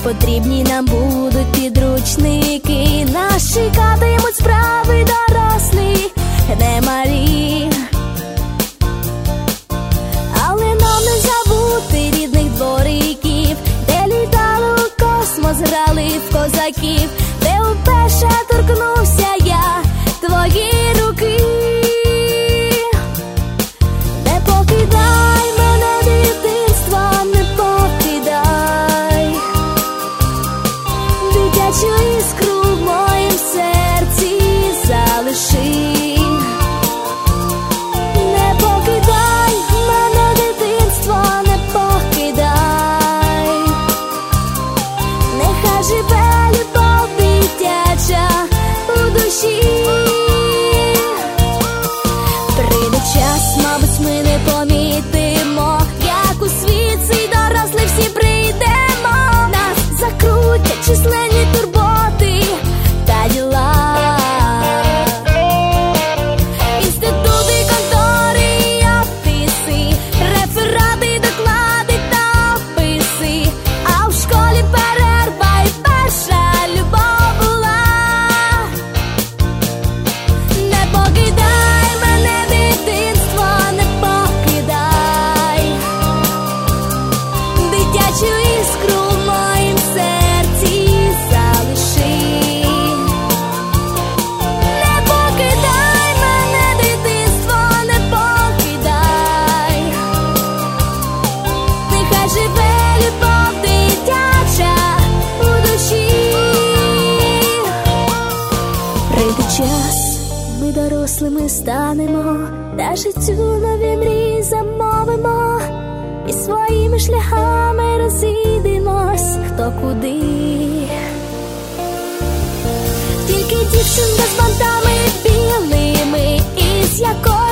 Потрібні нам будуть підручники, нас чекатимуть справи дорослі, не малі. Але нам не забути рідних двориків, де літали у космос, грали в козаків, де вперше торкнувся я твої руки. Не покидай мене, дитинство, не покидай, дитячу іскру в моїм серці залиши. Не покидай мене, дитинство, не покидай, нехай живе любов дитяча у душі. Прийде час, мабуть, ми не помітимо, як у світ цей дорослий всі прийдемо. Нас закрутять численні турботи та діла, інститути, контори і офіси, реферати, доклади та описи. А в школі перерва і перша любов була. Не покидай мене, дитинство, не покидай, дитячу іскру в моїм серці залиши. Не покидай мене, дитинство, не покидай, нехай живе любов дитяча у душі. Прийде час, ми дорослими станемо, та життю нові мрії замовимо, і своїми шляхами розійдемось хто куди. Тільки дівчинка з бантами білими, із якої